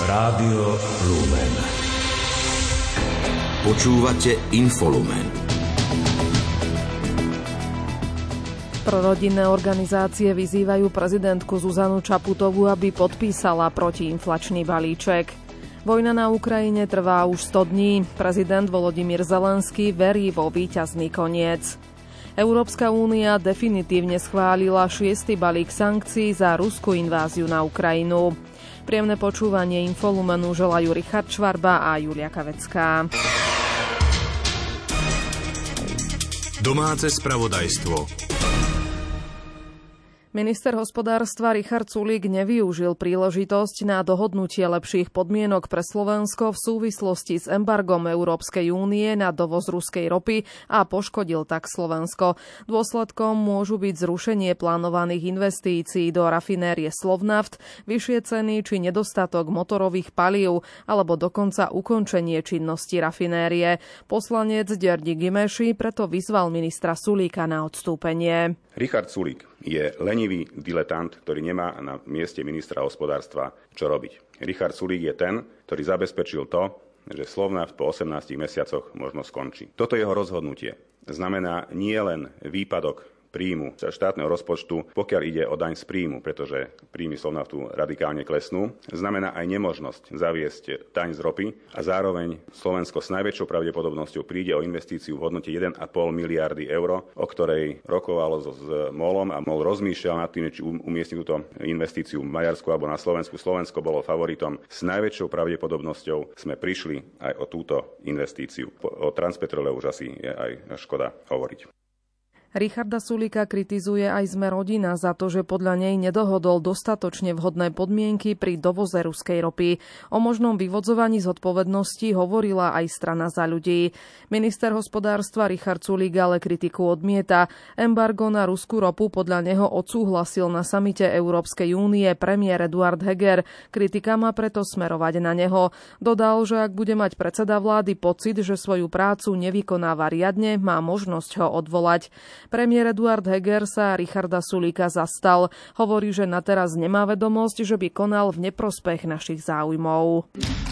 Rádio Lumen. Počúvate Infolumen. Prorodinné organizácie vyzývajú prezidentku Zuzanu Čaputovú, aby podpísala protiinflačný balíček. Vojna na Ukrajine trvá už 100 dní. Prezident Volodymyr Zelenský verí vo víťazný koniec. Európska únia definitívne schválila 6. balík sankcií za ruskú inváziu na Ukrajinu. Príjemné počúvanie Infolumenu želajú Richard Švarba a Julia Kavecká. Domáce spravodajstvo. Minister hospodárstva Richard Sulík nevyužil príležitosť na dohodnutie lepších podmienok pre Slovensko v súvislosti s embargom Európskej únie na dovoz ruskej ropy a poškodil tak Slovensko. Dôsledkom môžu byť zrušenie plánovaných investícií do rafinérie Slovnaft, vyššie ceny či nedostatok motorových palív alebo dokonca ukončenie činnosti rafinérie. Poslanec György Gimeši preto vyzval ministra Sulíka na odstúpenie. Richard Sulík je lenivý diletant, ktorý nemá na mieste ministra hospodárstva čo robiť. Richard Sulík je ten, ktorý zabezpečil to, že Slovnaft po 18 mesiacoch možno skončí. Toto jeho rozhodnutie znamená nie len výpadok príjmu štátneho rozpočtu, pokiaľ ide o daň z príjmu, pretože príjmy Slovnaftu radikálne klesnú, znamená aj nemožnosť zaviesť daň z ropy a zároveň Slovensko s najväčšou pravdepodobnosťou príde o investíciu v hodnote 1,5 miliardy eur, o ktorej rokovalo s MOL-om a MOL rozmýšľal nad tým, či umiestniť túto investíciu v Maďarsku alebo na Slovensku. Slovensko bolo favoritom. S najväčšou pravdepodobnosťou sme prišli aj o túto investíciu. O Transpetrole už asi je aj škoda hovoriť. Richarda Sulíka kritizuje aj Sme rodina za to, že podľa nej nedohodol dostatočne vhodné podmienky pri dovoze ruskej ropy. O možnom vyvodzovaní zodpovednosti hovorila aj strana Za ľudí. Minister hospodárstva Richard Sulík ale kritiku odmieta. Embargo na ruskú ropu podľa neho odsúhlasil na samite Európskej únie premiér Eduard Heger. Kritika má preto smerovať na neho. Dodal, že ak bude mať predseda vlády pocit, že svoju prácu nevykonáva riadne, má možnosť ho odvolať. Premiér Eduard Heger sa Richarda Sulíka zastal. Hovorí, že na teraz nemá vedomosť, že by konal v neprospech našich záujmov.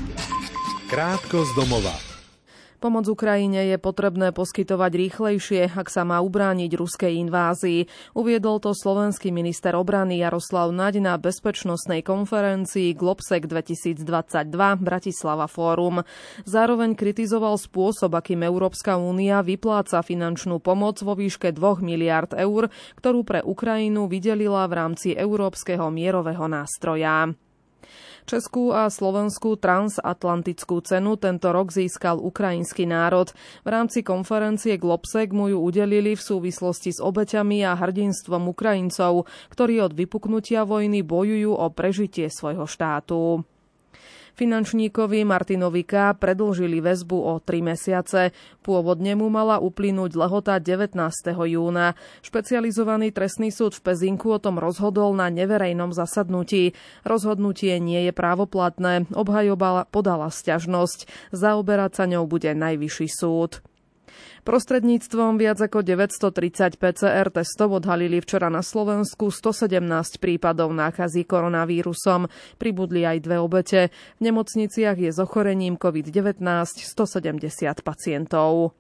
Krátko z domova. Pomoc Ukrajine je potrebné poskytovať rýchlejšie, ak sa má ubrániť ruskej invázii. Uviedol to slovenský minister obrany Jaroslav Naď na bezpečnostnej konferencii Globsec 2022 Bratislava Fórum. Zároveň kritizoval spôsob, akým Európska únia vypláca finančnú pomoc vo výške 2 miliárd eur, ktorú pre Ukrajinu vydelila v rámci Európskeho mierového nástroja. Českú a slovenskú transatlantickú cenu tento rok získal ukrajinský národ. V rámci konferencie Globsec mu ju udelili v súvislosti s obeťami a hrdinstvom Ukrajincov, ktorí od vypuknutia vojny bojujú o prežitie svojho štátu. Finančníkovi Martinovi K. predĺžili väzbu o 3 mesiace. Pôvodne mu mala uplynúť lehota 19. júna. Špecializovaný trestný súd v Pezinku o tom rozhodol na neverejnom zasadnutí. Rozhodnutie nie je právoplatné. Obhajoba podala sťažnosť. Zaoberať sa ňou bude Najvyšší súd. Prostredníctvom viac ako 930 PCR testov odhalili včera na Slovensku 117 prípadov nákazy koronavírusom. Pribudli aj 2 obete. V nemocniciach je s ochorením COVID-19 170 pacientov.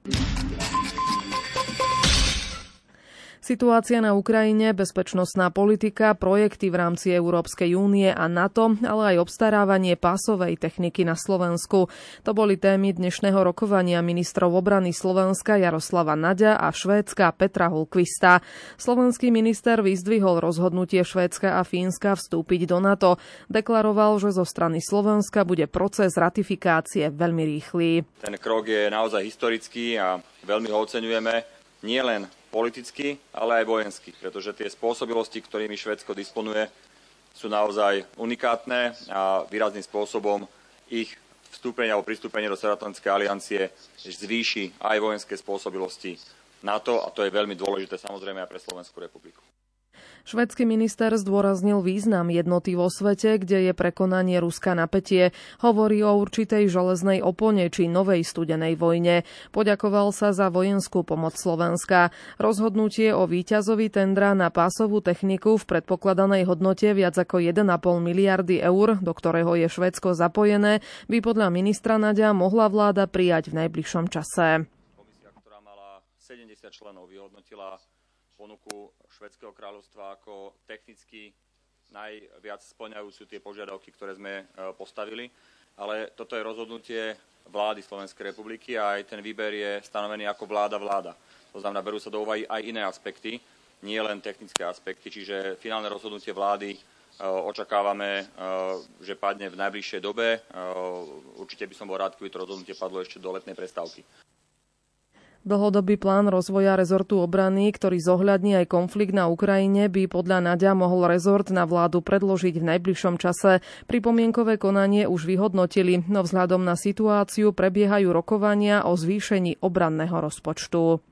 Situácia na Ukrajine, bezpečnostná politika, projekty v rámci Európskej únie a NATO, ale aj obstarávanie pásovej techniky na Slovensku. To boli témy dnešného rokovania ministrov obrany Slovenska Jaroslava Naďa a Švédska Petra Hultqvista. Slovenský minister vyzdvihol rozhodnutie Švédska a Fínska vstúpiť do NATO. Deklaroval, že zo strany Slovenska bude proces ratifikácie veľmi rýchly. Ten krok je naozaj historický a veľmi ho oceňujeme nielen politicky, ale aj vojensky, pretože tie spôsobilosti, ktorými Švédsko disponuje, sú naozaj unikátne a výrazným spôsobom ich vstúpenie alebo pristúpenie do Severoatlantickej aliancie zvýši aj vojenské spôsobilosti NATO a to je veľmi dôležité samozrejme aj pre Slovenskú republiku. Švédsky minister zdôraznil význam jednoty vo svete, kde je prekonanie Ruska napätie. Hovorí o určitej železnej opone či novej studenej vojne. Poďakoval sa za vojenskú pomoc Slovenska. Rozhodnutie o víťazovi tendra na pásovú techniku v predpokladanej hodnote viac ako 1,5 miliardy eur, do ktorého je Švédsko zapojené, by podľa ministra Naďa mohla vláda prijať v najbližšom čase. Komisia, ktorá mala 70 členov, vyhodnotila ponuku Švédskeho kráľovstva ako technicky najviac spĺňajúcu tie požiadavky, ktoré sme postavili. Ale toto je rozhodnutie vlády Slovenskej republiky a aj ten výber je stanovený ako vláda. To znamená, berú sa do úvahy aj iné aspekty, nie len technické aspekty. Čiže finálne rozhodnutie vlády očakávame, že padne v najbližšej dobe. Určite by som bol rád, keby to rozhodnutie padlo ešte do letnej prestávky. Dlhodobý plán rozvoja rezortu obrany, ktorý zohľadní aj konflikt na Ukrajine, by podľa Naďa mohol rezort na vládu predložiť v najbližšom čase. Pripomienkové konanie už vyhodnotili, no vzhľadom na situáciu prebiehajú rokovania o zvýšení obranného rozpočtu.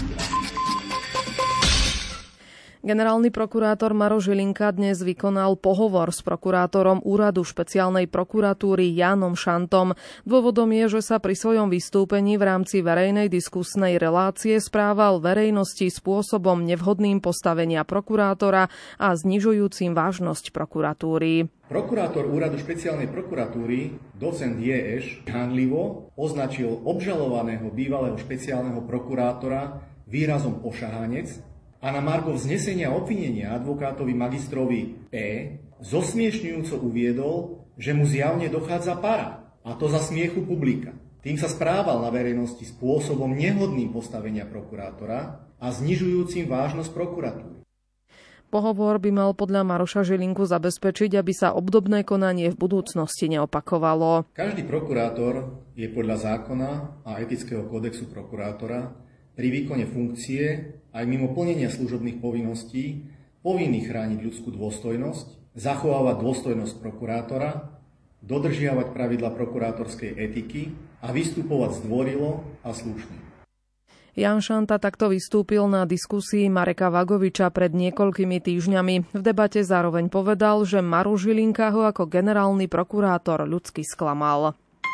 Generálny prokurátor Maroš Žilinka dnes vykonal pohovor s prokurátorom úradu špeciálnej prokuratúry Jánom Šantom. Dôvodom je, že sa pri svojom vystúpení v rámci verejnej diskusnej relácie správal verejnosti spôsobom nevhodným postavenia prokurátora a znižujúcim vážnosť prokuratúry. Prokurátor úradu špeciálnej prokuratúry, docent J.Š. hanlivo označil obžalovaného bývalého špeciálneho prokurátora výrazom ošahanec a na margo vznesenia obvinenia advokátovi magistrovi P. zosmiešňujúco uviedol, že mu zjavne dochádza para, a to za smiechu publika. Tým sa správal na verejnosti spôsobom nehodným postavenia prokurátora a znižujúcim vážnosť prokuratúry. Pohovor by mal podľa Maroša Žilinku zabezpečiť, aby sa obdobné konanie v budúcnosti neopakovalo. Každý prokurátor je podľa zákona a etického kódexu prokurátora pri výkone funkcie aj mimo plnenia služobných povinností povinný chrániť ľudskú dôstojnosť, zachovávať dôstojnosť prokurátora, dodržiavať pravidla prokurátorskej etiky a vystupovať zdvorilo a slušne. Ján Šanta takto vystúpil na diskusii Mareka Vagoviča pred niekoľkými týždňami. V debate zároveň povedal, že Maroš Žilinka ho ako generálny prokurátor ľudsky sklamal.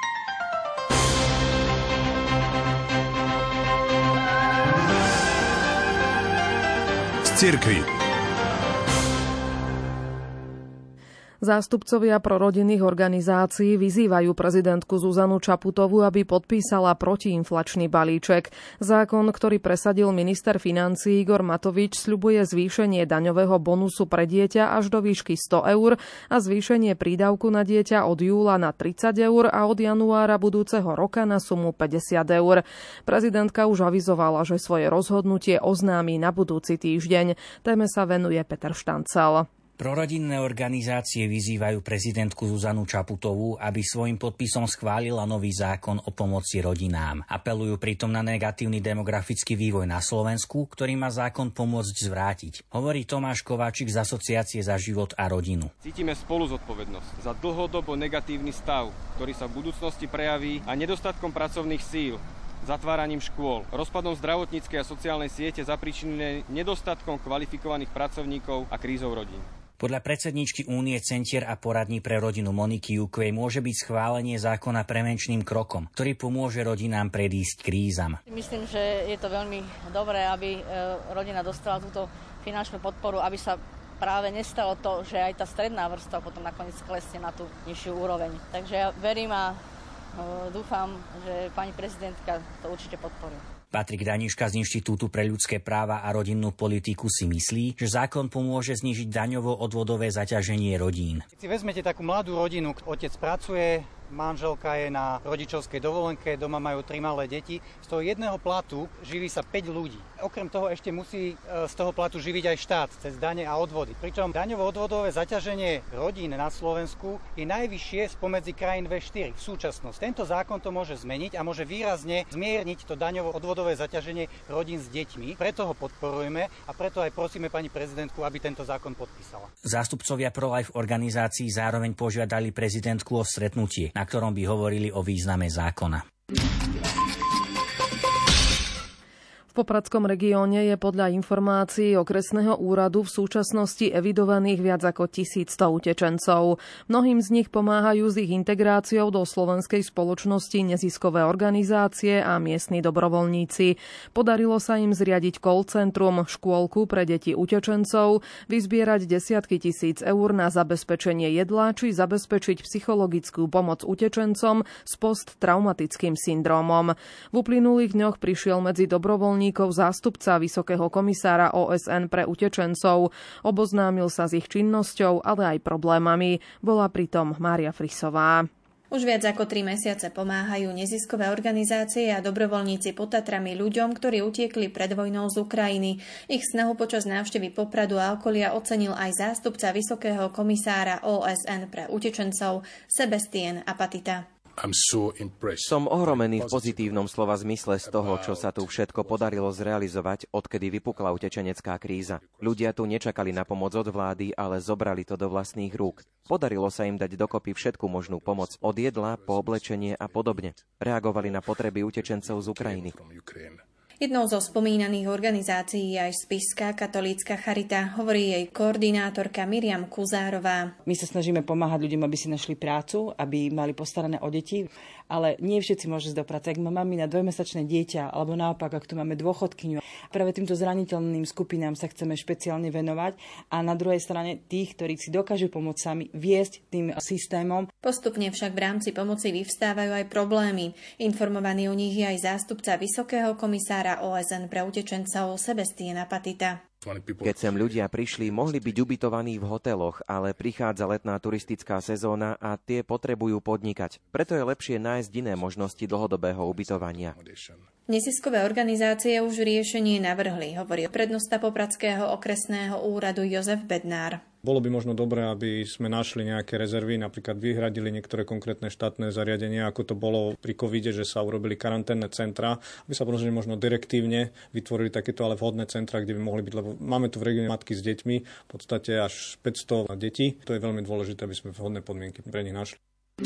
Cirkvi. Zástupcovia prorodinných organizácií vyzývajú prezidentku Zuzanu Čaputovú, aby podpísala protiinflačný balíček. Zákon, ktorý presadil minister financií Igor Matovič, sľubuje zvýšenie daňového bonusu pre dieťa až do výšky 100 eur a zvýšenie prídavku na dieťa od júla na 30 eur a od januára budúceho roka na sumu 50 eur. Prezidentka už avizovala, že svoje rozhodnutie oznámi na budúci týždeň. Téme sa venuje Peter Štancel. Prorodinné organizácie vyzývajú prezidentku Zuzanu Čaputovú, aby svojim podpisom schválila nový zákon o pomoci rodinám. Apelujú pritom na negatívny demografický vývoj na Slovensku, ktorý má zákon pomôcť zvrátiť. Hovorí Tomáš Kováčik z Asociácie za život a rodinu. Cítime spolu zodpovednosť za dlhodobo negatívny stav, ktorý sa v budúcnosti prejaví a nedostatkom pracovných síl, zatváraním škôl, rozpadom zdravotníckej a sociálnej siete zapríčinenej nedostatkom kvalifikovaných pracovníkov a krízou rodín. Podľa predsedníčky Únie centier a poradní pre rodinu Moniky Jukvej môže byť schválenie zákona prevenčným krokom, ktorý pomôže rodinám predísť krízam. Myslím, že je to veľmi dobré, aby rodina dostala túto finančnú podporu, aby sa práve nestalo to, že aj tá stredná vrstva potom nakoniec klesne na tú nižšiu úroveň. Takže ja verím a dúfam, že pani prezidentka to určite podporí. Patrik Daniška z Inštitútu pre ľudské práva a rodinnú politiku si myslí, že zákon pomôže znížiť daňovo-odvodové zaťaženie rodín. Keď si vezmete takú mladú rodinu, otec pracuje, manželka je na rodičovskej dovolenke, doma majú 3 malé deti. Z toho jedného platu živí sa 5 ľudí. Okrem toho ešte musí z toho platu živiť aj štát cez dane a odvody. Pričom daňovo-odvodové zaťaženie rodín na Slovensku je najvyššie spomedzi krajín V4 v súčasnosti. Tento zákon to môže zmeniť a môže výrazne zmierniť to daňovo-odvodové zaťaženie rodín s deťmi. Preto ho podporujeme a preto aj prosíme pani prezidentku, aby tento zákon podpísala. Zástupcovia pro-life organizácií zároveň požiadali prezidentku o stretnutie, na ktorom by hovorili o význame zákona. V V Popradskom regióne je podľa informácií okresného úradu v súčasnosti evidovaných viac ako 1100 utečencov. Mnohým z nich pomáhajú s ich integráciou do slovenskej spoločnosti neziskové organizácie a miestni dobrovoľníci. Podarilo sa im zriadiť call centrum, škôlku pre deti utečencov, vyzbierať desiatky tisíc eur na zabezpečenie jedla či zabezpečiť psychologickú pomoc utečencom s posttraumatickým syndrómom. V uplynulých dňoch prišiel medzi dobrovoľníkov zástupca Vysokého komisára OSN pre utečencov. Oboznámil sa s ich činnosťou, ale aj problémami. Bola pritom Mária Frisová. Už viac ako 3 mesiace pomáhajú neziskové organizácie a dobrovoľníci pod Tatrami ľuďom, ktorí utiekli pred vojnou z Ukrajiny. Ich snahu počas návštevy Popradu a okolia ocenil aj zástupca Vysokého komisára OSN pre utečencov Sebastien Apatita. Som ohromený v pozitívnom slova zmysle z toho, čo sa tu všetko podarilo zrealizovať, odkedy vypukla utečenecká kríza. Ľudia tu nečakali na pomoc od vlády, ale zobrali to do vlastných rúk. Podarilo sa im dať dokopy všetku možnú pomoc, od jedla po oblečenie a podobne. Reagovali na potreby utečencov z Ukrajiny. Jednou zo spomínaných organizácií je aj Spišská katolícka charita, hovorí jej koordinátorka Miriam Kuzárová. My sa snažíme pomáhať ľuďom, aby si našli prácu, aby mali postarané o deti, ale nie všetci môžu ísť do práce. Ak má mami na 2-mesačné dieťa, alebo naopak, ak tu máme dôchodkyňu. Práve týmto zraniteľným skupinám sa chceme špeciálne venovať a na druhej strane tých, ktorí si dokážu pomôcť sami, viesť tým systémom. Postupne však v rámci pomoci vyvstávajú aj problémy. Informovaný o nich je aj zástupca Vysokého komisára OSN pre utečencov Sebastien Apatita. Keď sem ľudia prišli, mohli byť ubytovaní v hoteloch, ale prichádza letná turistická sezóna a tie potrebujú podnikať. Preto je lepšie nájsť iné možnosti dlhodobého ubytovania. Neziskové organizácie už riešenie navrhli, hovorí prednosta Popradského okresného úradu Jozef Bednár. Bolo by možno dobré, aby sme našli nejaké rezervy, napríklad vyhradili niektoré konkrétne štátne zariadenia, ako to bolo pri covide, že sa urobili karanténne centra, aby sa možno direktívne vytvorili takéto ale vhodné centra, kde by mohli byť, lebo máme tu v regióne matky s deťmi, v podstate až 500 detí. To je veľmi dôležité, aby sme vhodné podmienky pre nich našli.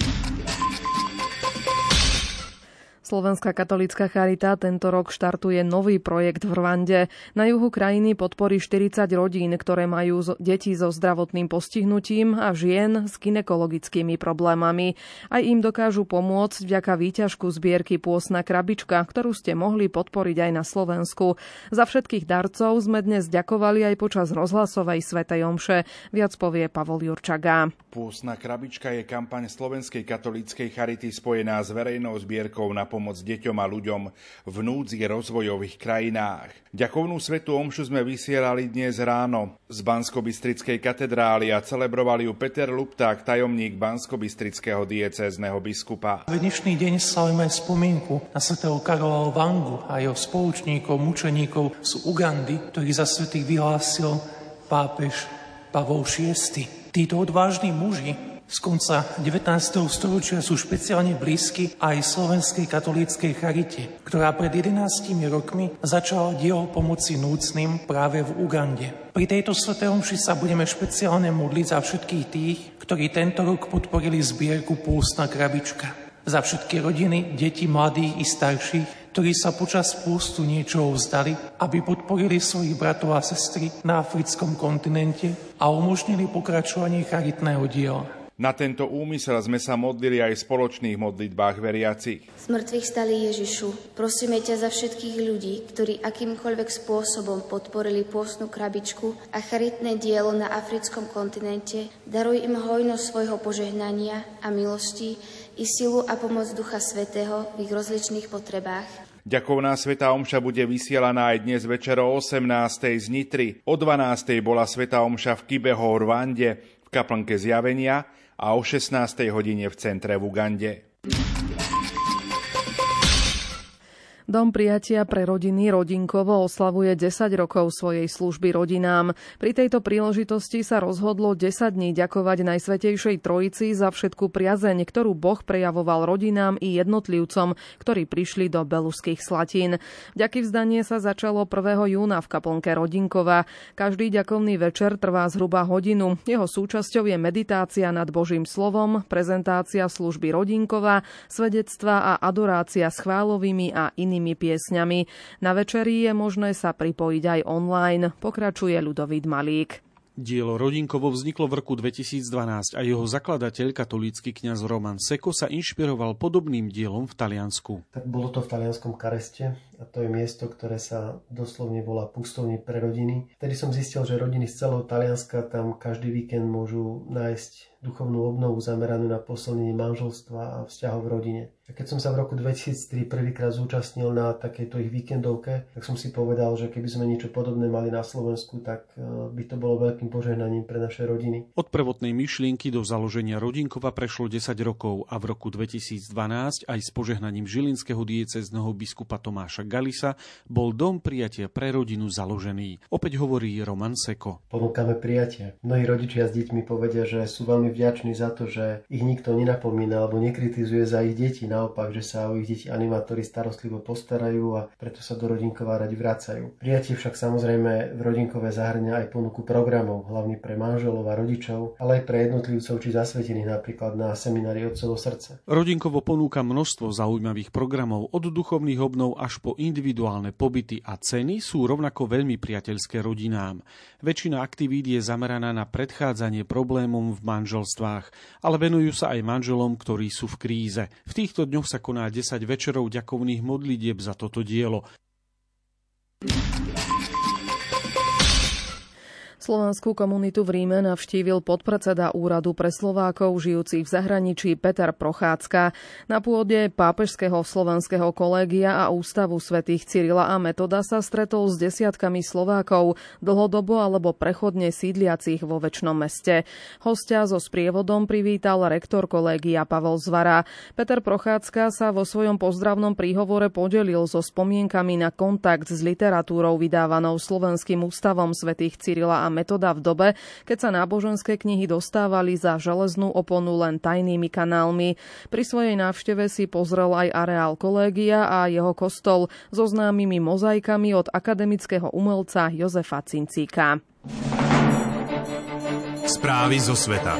Slovenská katolícka charita tento rok štartuje nový projekt v Rwande. Na juhu krajiny podporí 40 rodín, ktoré majú deti so zdravotným postihnutím a žien s gynekologickými problémami. Aj im dokážu pomôcť vďaka výťažku zbierky Pôstna krabička, ktorú ste mohli podporiť aj na Slovensku. Za všetkých darcov sme dnes ďakovali aj počas rozhlasovej svätej omše. Viac povie Pavol Jurčaga. Pôstna krabička je kampaň Slovenskej katolíckej charity spojená s verejnou zbierkou na pomoc deťom a ľuďom v núdzi rozvojových krajinách. Ďakovnú svätú omšu sme vysielali dnes ráno z Banskobystrickej katedrály a celebroval ju Peter Lupták, tajomník Banskobystrického diecézneho biskupa. V dnešný deň slavíme spomienku na svätého Karola Wangu a jeho spoločníkov, mučeníkov z Ugandy, ktorých za svätých vyhlásil pápež Pavol VI. Títo odvážni muži z konca 19. storočia sú špeciálne blízky aj Slovenskej katolíckej charite, ktorá pred 11 rokmi začala dielo pomoci núdznym práve v Ugande. Pri tejto svätej omši sa budeme špeciálne modliť za všetkých tých, ktorí tento rok podporili zbierku Pôstna krabička. Za všetky rodiny, deti, mladých i starších, ktorí sa počas pôstu niečoho vzdali, aby podporili svojich bratov a sestry na africkom kontinente a umožnili pokračovanie charitného diela. Na tento úmysel sme sa modlili aj v spoločných modlitbách veriacich. Smrtvých stalý Ježišu, prosíme ťa za všetkých ľudí, ktorí akýmkoľvek spôsobom podporili pôstnu krabičku a charitné dielo na africkom kontinente. Daruj im hojnosť svojho požehnania a milosti i silu a pomoc Ducha Svätého v ich rozličných potrebách. Ďakovná svätá omša bude vysielaná aj dnes večer o 18. z Nitry. O 12. bola svätá omša v Kibeho v Rwande, v kaplnke Zjavenia a o 16. hodine v centre v Ugande. Dom prijatia pre rodiny Rodinkovo oslavuje 10 rokov svojej služby rodinám. Pri tejto príležitosti sa rozhodlo 10 dní ďakovať Najsvätejšej Trojici za všetku priazeň, ktorú Boh prejavoval rodinám i jednotlivcom, ktorí prišli do Beluských Slatín. Vďaky vzdanie sa začalo 1. júna v kaplnke Rodinkova. Každý ďakovný večer trvá zhruba hodinu. Jeho súčasťou je meditácia nad Božím slovom, prezentácia služby Rodinkova, svedectva a adorácia s chválovými a inými rodnými piesňami. Na večeri je možné sa pripojiť aj online, pokračuje Ľudovít Malík. Dielo Rodinkovo vzniklo v roku 2012 a jeho zakladateľ, katolícky kňaz Roman Seko, sa inšpiroval podobným dielom v Taliansku. Tak bolo to v talianskom Kareste a to je miesto, ktoré sa doslovne volá pustovne pre rodiny. Vtedy som zistil, že rodiny z celého Talianska tam každý víkend môžu nájsť duchovnú obnovu zameranú na posilnenie manželstva a vzťahov v rodine. A keď som sa v roku 2003 prvýkrát zúčastnil na takejto ich víkendovke, tak som si povedal, že keby sme niečo podobné mali na Slovensku, tak by to bolo veľkým požehnaním pre naše rodiny. Od prvotnej myšlienky do založenia Rodinkova prešlo 10 rokov a v roku 2012 aj s požehnaním žilinského diecézneho biskupa Tomáša Galisa bol dom prijatia pre rodinu založený. Opäť hovorí Roman Seko. Ponúkame prijatie. Mnohí rodičia s deťmi povedia, že sú veľmi vďační za to, že ich nikto nenapomína alebo nekritizuje za ich deti. Naopak, že sa o ich deti animátori starostlivo postarajú a preto sa do Rodinkova radi vracajú. Prijatie však samozrejme v Rodinkove zahŕňa aj ponuku programov, hlavne pre manželov a rodičov, ale aj pre jednotlivcov či zasvetených, napríklad na seminári Otcovo srdce. Rodinkovo ponúka množstvo zaujímavých programov od duchovných obnov až po individuálne pobyty a ceny sú rovnako veľmi priateľské rodinám. Väčšina aktivít je zameraná na predchádzanie problémom v manželstvách, ale venujú sa aj manželom, ktorí sú v kríze. V týchto dňoch sa koná 10 večerov ďakovných modlitieb za toto dielo. Slovenskú komunitu v Ríme navštívil podpredseda Úradu pre Slovákov žijúcich v zahraničí Peter Prochádzka. Na pôde Pápežského slovenského kolégia a Ústavu svätých Cyrila a Metoda sa stretol s desiatkami Slovákov, dlhodobo alebo prechodne sídliacich vo Večnom Meste. Hostia so sprievodom privítal rektor kolégia Pavel Zvara. Peter Prochádzka sa vo svojom pozdravnom príhovore podelil so spomienkami na kontakt s literatúrou vydávanou Slovenským ústavom svätých Cyrila a Metoda v dobe, keď sa náboženské knihy dostávali za železnú oponu len tajnými kanálmi. Pri svojej návšteve si pozrel aj areál kolégia a jeho kostol so známymi mozaikami od akademického umelca Jozefa Cincíka. Správy zo sveta.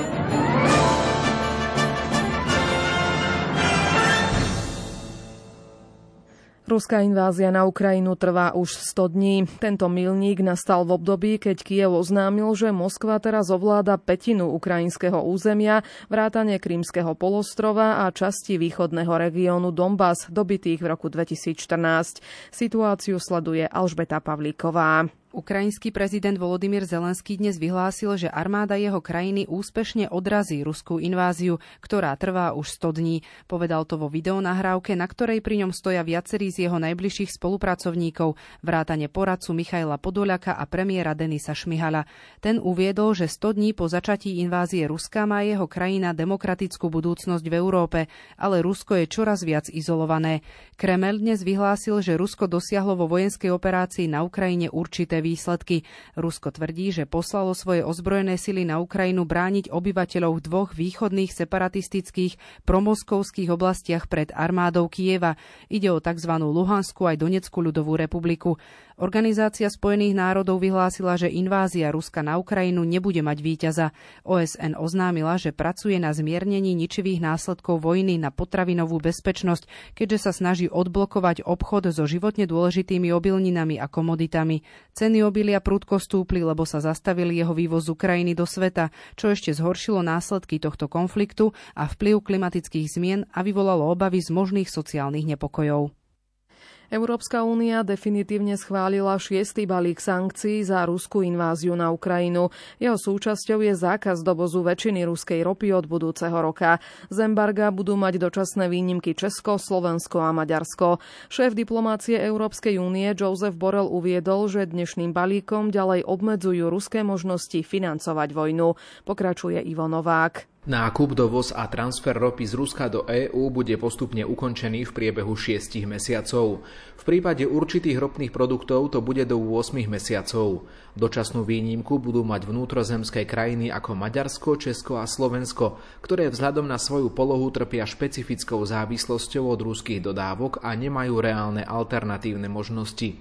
Ruská invázia na Ukrajinu trvá už 100 dní. Tento milník nastal v období, keď Kyjev oznámil, že Moskva teraz ovláda pätinu ukrajinského územia, vrátane Krymského polostrova a časti východného regiónu Donbas, dobitých v roku 2014. Situáciu sleduje Alžbeta Pavlíková. Ukrajinský prezident Volodymyr Zelenský dnes vyhlásil, že armáda jeho krajiny úspešne odrazí ruskú inváziu, ktorá trvá už 100 dní. Povedal to vo videonahrávke, na ktorej pri ňom stoja viacerí z jeho najbližších spolupracovníkov, vrátane poradcu Michaila Podoľaka a premiéra Denisa Šmihala. Ten uviedol, že 100 dní po začatí invázie Ruska má jeho krajina demokratickú budúcnosť v Európe, ale Rusko je čoraz viac izolované. Kremeľ dnes vyhlásil, že Rusko dosiahlo vo vojenskej operácii na Ukrajine určité výsledky. Rusko tvrdí, že poslalo svoje ozbrojené sily na Ukrajinu brániť obyvateľov v dvoch východných separatistických promoskovských oblastiach pred armádou Kyjeva. Ide o tzv. Luhanskú aj Donetskú ľudovú republiku. Organizácia Spojených národov vyhlásila, že invázia Ruska na Ukrajinu nebude mať víťaza. OSN oznámila, že pracuje na zmiernení ničivých následkov vojny na potravinovú bezpečnosť, keďže sa snaží odblokovať obchod so životne dôležitými obilninami a komoditami. Ceny obilia prudko stúpli, lebo sa zastavil jeho vývoz z Ukrajiny do sveta, čo ešte zhoršilo následky tohto konfliktu a vplyv klimatických zmien a vyvolalo obavy z možných sociálnych nepokojov. Európska únia definitívne schválila 6. balík sankcií za ruskú inváziu na Ukrajinu. Jeho súčasťou je zákaz dovozu väčšiny ruskej ropy od budúceho roka. Z embarga budú mať dočasné výnimky Česko, Slovensko a Maďarsko. Šéf diplomácie Európskej únie Josep Borrell uviedol, že dnešným balíkom ďalej obmedzujú ruské možnosti financovať vojnu. Pokračuje Ivo Novák. Nákup, dovoz a transfer ropy z Ruska do EÚ bude postupne ukončený v priebehu 6 mesiacov. V prípade určitých ropných produktov to bude do 8 mesiacov. Dočasnú výnimku budú mať vnútrozemské krajiny ako Maďarsko, Česko a Slovensko, ktoré vzhľadom na svoju polohu trpia špecifickou závislosťou od ruských dodávok a nemajú reálne alternatívne možnosti.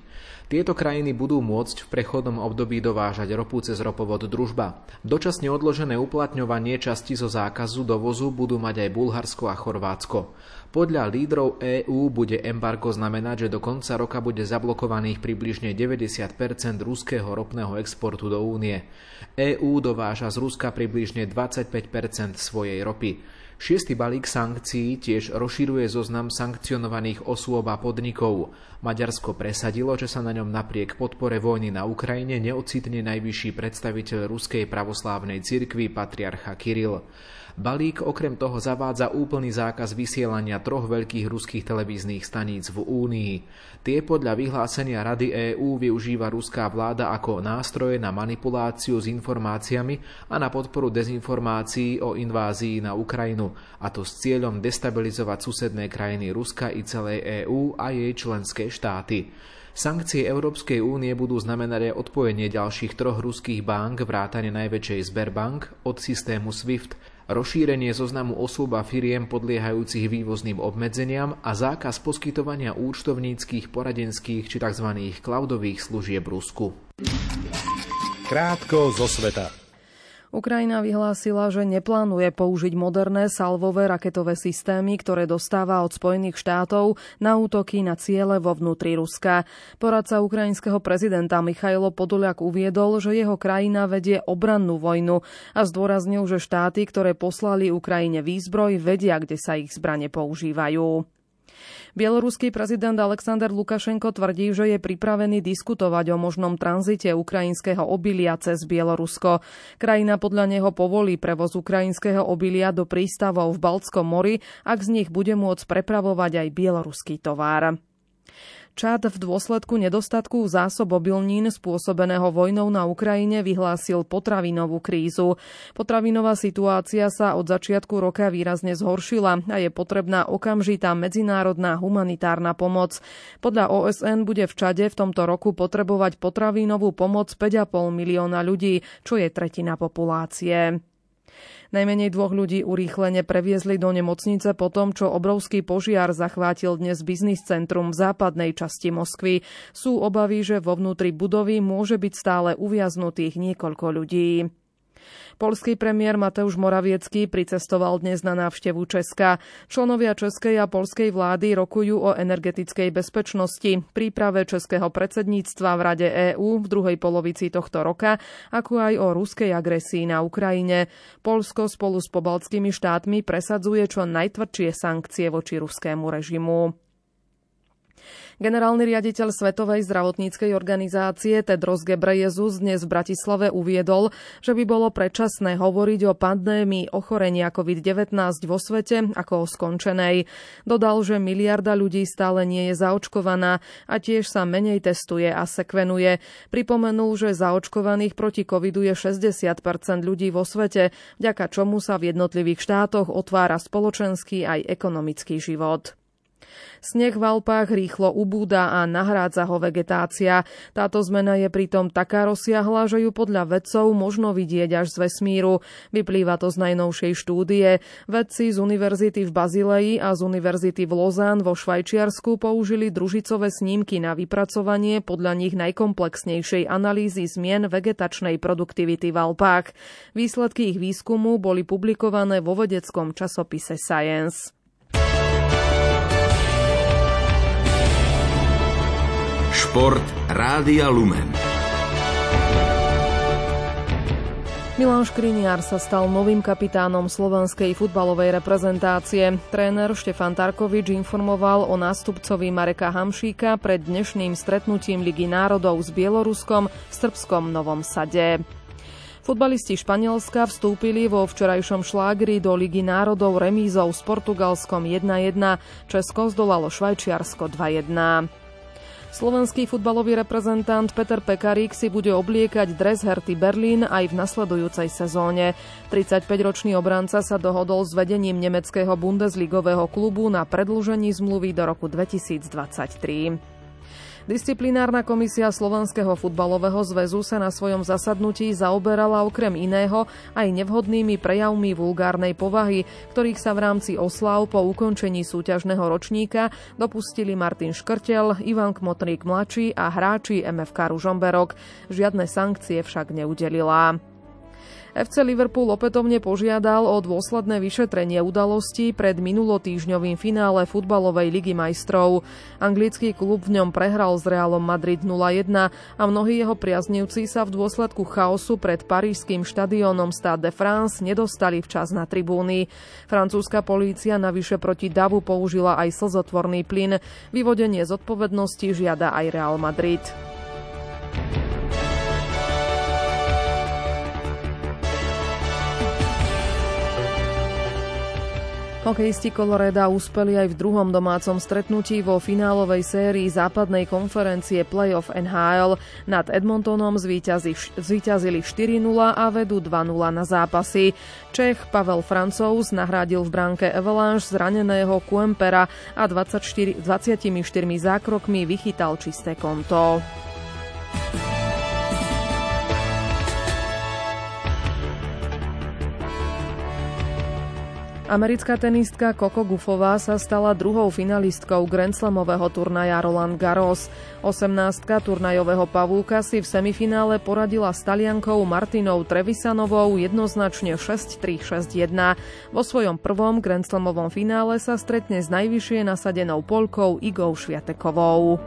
Tieto krajiny budú môcť v prechodnom období dovážať ropu cez ropovod Družba. Dočasne odložené uplatňovanie časti zo zákazu dovozu budú mať aj Bulharsko a Chorvátsko. Podľa lídrov EÚ bude embargo znamenať, že do konca roka bude zablokovaných približne 90% ruského ropného exportu do Únie. EÚ dováža z Ruska približne 25% svojej ropy. 6. balík sankcií tiež rozširuje zoznam sankcionovaných osôb a podnikov. Maďarsko presadilo, že sa na ňom napriek podpore vojny na Ukrajine neocitne najvyšší predstaviteľ ruskej pravoslávnej cirkvi patriarcha Kiril. Balík okrem toho zavádza úplný zákaz vysielania 3 veľkých ruských televíznych staníc v Únii. Tie podľa vyhlásenia Rady EÚ využíva ruská vláda ako nástroje na manipuláciu s informáciami a na podporu dezinformácií o invázii na Ukrajinu, a to s cieľom destabilizovať susedné krajiny Ruska i celej EÚ a jej členské štáty. Sankcie Európskej únie budú znamenať aj odpojenie ďalších 3 ruských bank vrátane najväčšej Sberbank od systému SWIFT, rozšírenie zoznamu osôb a firiem podliehajúcich vývozným obmedzeniam a zákaz poskytovania účtovníckych, poradenských či tzv. Cloudových služieb Rusku. Krátko zo sveta. Ukrajina vyhlásila, že neplánuje použiť moderné salvové raketové systémy, ktoré dostáva od Spojených štátov na útoky na ciele vo vnútri Ruska. Poradca ukrajinského prezidenta Michailo Podoliak uviedol, že jeho krajina vedie obrannú vojnu a zdôraznil, že štáty, ktoré poslali Ukrajine výzbroj, vedia, kde sa ich zbrane používajú. Bieloruský prezident Alexander Lukašenko tvrdí, že je pripravený diskutovať o možnom tranzite ukrajinského obilia cez Bielorusko. Krajina podľa neho povolí prevoz ukrajinského obilia do prístavov v Baltskom mori, ak z nich bude môcť prepravovať aj bieloruský tovar. Čad v dôsledku nedostatku zásob obilnín spôsobeného vojnou na Ukrajine vyhlásil potravinovú krízu. Potravinová situácia sa od začiatku roka výrazne zhoršila a je potrebná okamžitá medzinárodná humanitárna pomoc. Podľa OSN bude v Čade v tomto roku potrebovať potravinovú pomoc 5,5 milióna ľudí, čo je tretina populácie. Najmenej 2 ľudí urýchlene previezli do nemocnice po tom, čo obrovský požiar zachvátil dnes biznis centrum v západnej časti Moskvy. Sú obavy, že vo vnútri budovy môže byť stále uviaznutých niekoľko ľudí. Poľský premiér Mateusz Morawiecký pricestoval dnes na návštevu Česka. Členovia českej a poľskej vlády rokujú o energetickej bezpečnosti, príprave českého predsedníctva v Rade EÚ v druhej polovici tohto roka, ako aj o ruskej agresii na Ukrajine. Poľsko spolu s pobaltskými štátmi presadzuje čo najtvrdšie sankcie voči ruskému režimu. Generálny riaditeľ Svetovej zdravotníckej organizácie Tedros Ghebreyesus dnes v Bratislave uviedol, že by bolo predčasné hovoriť o pandémii ochorenia COVID-19 vo svete ako o skončenej. Dodal, že miliarda ľudí stále nie je zaočkovaná a tiež sa menej testuje a sekvenuje. Pripomenul, že zaočkovaných proti covidu je 60% ľudí vo svete, vďaka čomu sa v jednotlivých štátoch otvára spoločenský aj ekonomický život. Sneh v Alpách rýchlo ubúda a nahrádza ho vegetácia. Táto zmena je pritom taká rozsiahla, že ju podľa vedcov možno vidieť až z vesmíru. Vyplýva to z najnovšej štúdie. Vedci z univerzity v Bazileji a z univerzity v Lausanne vo Švajčiarsku použili družicové snímky na vypracovanie podľa nich najkomplexnejšej analýzy zmien vegetačnej produktivity v Alpách. Výsledky ich výskumu boli publikované vo vedeckom časopise Science. Šport Rádia Lumen. Milan Škriniar sa stal novým kapitánom slovenskej futbalovej reprezentácie. Tréner Štefan Tarkovič informoval o nástupcovi Mareka Hamšíka pred dnešným stretnutím Ligy národov s Bieloruskom v srbskom Novom Sade. Futbalisti Španielska vstúpili vo včerajšom šlágri do Ligy národov remízou s Portugalskom 1-1. Česko zdolalo Švajčiarsko 2-1. Slovenský futbalový reprezentant Peter Pekarík si bude obliekať dres Herty Berlín aj v nasledujúcej sezóne. 35-ročný obranca sa dohodol s vedením nemeckého bundesligového klubu na predĺžení zmluvy do roku 2023. Disciplinárna komisia Slovenského futbalového zväzu sa na svojom zasadnutí zaoberala okrem iného aj nevhodnými prejavmi vulgárnej povahy, ktorých sa v rámci osláv po ukončení súťažného ročníka dopustili Martin Škrtel, Ivan Kmotrík mladší a hráči MFK Ružomberok. Žiadne sankcie však neudelila. FC Liverpool opätovne požiadal o dôsledné vyšetrenie udalostí pred minulotýždňovým finále futbalovej ligy majstrov. Anglický klub v ňom prehral s Realom Madrid 0-1 a mnohí jeho priaznivci sa v dôsledku chaosu pred parížským štadiónom Stade de France nedostali včas na tribúny. Francúzska polícia navyše proti davu použila aj slzotvorný plyn. Vyvodenie zodpovednosti žiada aj Real Madrid. Hokejisti Coloreda úspeli aj v druhom domácom stretnutí vo finálovej sérii západnej konferencie Playoff NHL. Nad Edmontonom zvíťazili 4-0 a vedú 2-0 na zápasy. Čech Pavel Francouz nahradil v bránke Avalanche zraneného Kuempera a 24 zákrokmi vychytal čisté konto. Americká tenistka Coco Gauffová sa stala druhou finalistkou Grand Slamového turnaja Roland Garros. 18-ka turnajového pavúka si v semifinále poradila s Taliankou Martinou Trevisanovou jednoznačne 6-3, 6-1. Vo svojom prvom Grand Slamovom finále sa stretne s najvyššie nasadenou Poľkou Igou Šviatekovou.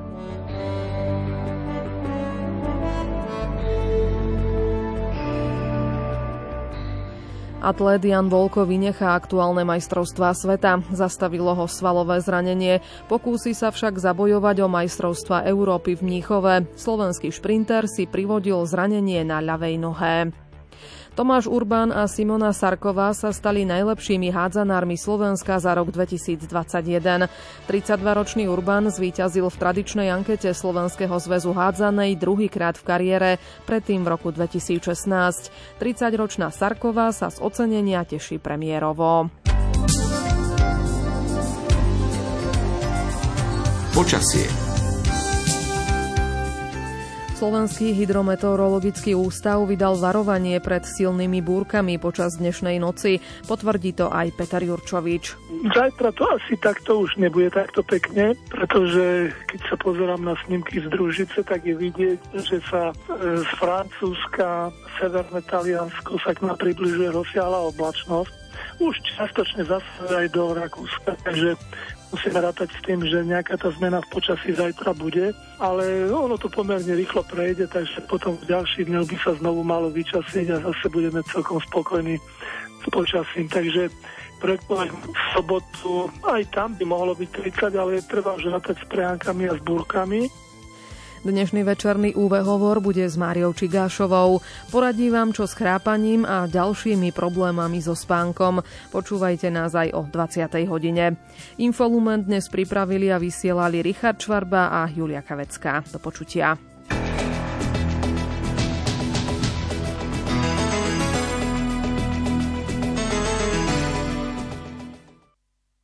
Atlét Jan Volko vynechá aktuálne majstrovstvá sveta. Zastavilo ho svalové zranenie. Pokúsi sa však zabojovať o majstrovstvá Európy v Mníchove. Slovenský šprinter si privodil zranenie na ľavej nohe. Tomáš Urbán a Simona Sarková sa stali najlepšími hádzanármi Slovenska za rok 2021. 32-ročný Urbán zvíťazil v tradičnej ankete Slovenského zväzu hádzanej druhýkrát v kariére, predtým v roku 2016. 30-ročná Sarková sa z ocenenia teší premiérovo. Počasie. Slovenský hydrometeorologický ústav vydal varovanie pred silnými búrkami počas dnešnej noci. Potvrdí to aj Peter Jurčovič. Zajtra to asi takto už nebude takto pekne, pretože keď sa pozerám na snímky z Družice, tak je vidieť, že sa z Francúzska, severné Taliansko sa k nám približuje rozsiahla oblačnosť. Už čiastočne zase aj do Rakúska, takže musíme rátať s tým, že nejaká tá zmena v počasí zajtra bude, ale ono to pomerne rýchlo prejde, takže potom v ďalších dňoch by sa znovu malo vyčasiť a zase budeme celkom spokojní s počasím. Takže projektovať v sobotu, aj tam by mohlo byť 30, ale treba už rátať s prehánkami a s búrkami. Dnešný večerný UV hovor bude s Máriou Čigášovou. Poradí vám, čo s chrápaním a ďalšími problémami so spánkom. Počúvajte nás aj o 20. hodine. Infolumen dnes pripravili a vysielali Richard Čvarba a Julia Kavecká. Do počutia.